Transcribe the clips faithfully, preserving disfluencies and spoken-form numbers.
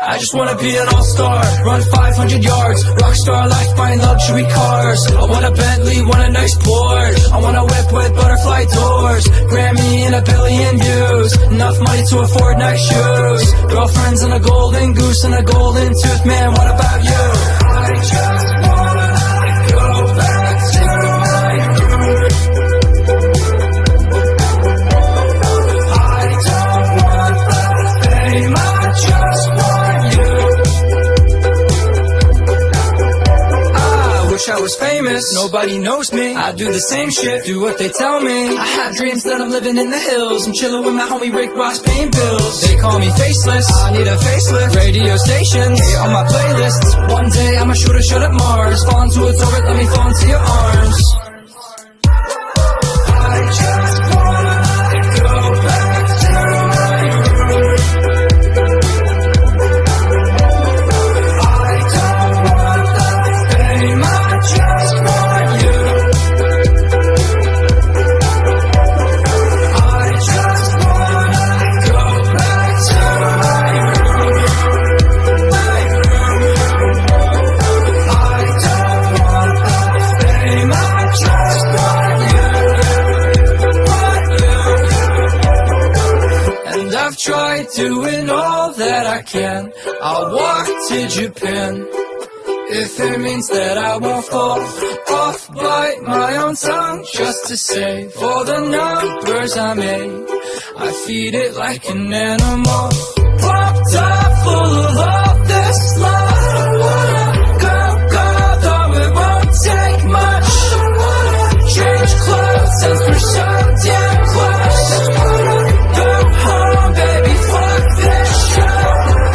I just wanna be an all-star, run five hundred yards, rockstar life, buying luxury cars. I want a Bentley, want a nice Porsche, I want a whip with butterfly doors, Grammy and a billion views, enough money to afford nice shoes, girlfriends and a golden goose and a golden tooth. Man, what about you? I just wanna go back to my roots. I don't want the fame, I just want you. I wish I was famous, nobody knows me. I do the same shit, do what they tell me. I have dreams that I'm living in the hills, I'm chilling with my homie Rick Ross paying bills. They call me faceless, I need a facelift. Radio stations, hit on my playlists. One day I'ma shoot a shot at Mars, fall into its orbit, let me fall into your arms. I just wanna go back to my roots. I don't want the fame, I just want you. I just wanna go back to my roots. My roots. I don't want the fame, I just want you. Want you. And I've tried doing all that I can. I'll walk to Japan if it means that I won't fall off, bite my own tongue just to say for the numbers I made. I feed it like an animal, pumped up full of all this love. I wanna go, go, though it won't take much. I wanna change clothes since we're so damn close. I wanna go home, baby, fuck this show.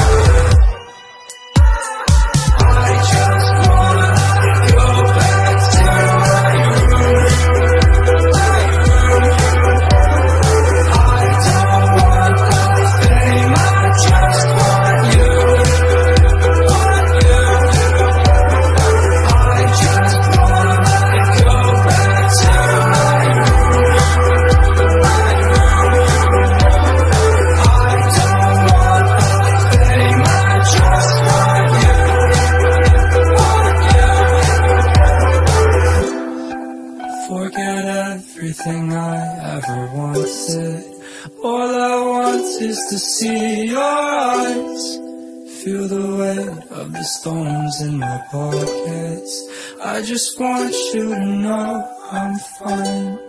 I just wanna go back to my roots. My roots. I don't want the fame, I just want you. Want you. I just wanna go back to my roots. My roots. I don't want the fame, I just want you. Want you. Forget everything I ever wanted. All I want is to see your eyes, feel the weight of the stones in my pockets. I just want you to know I'm fine.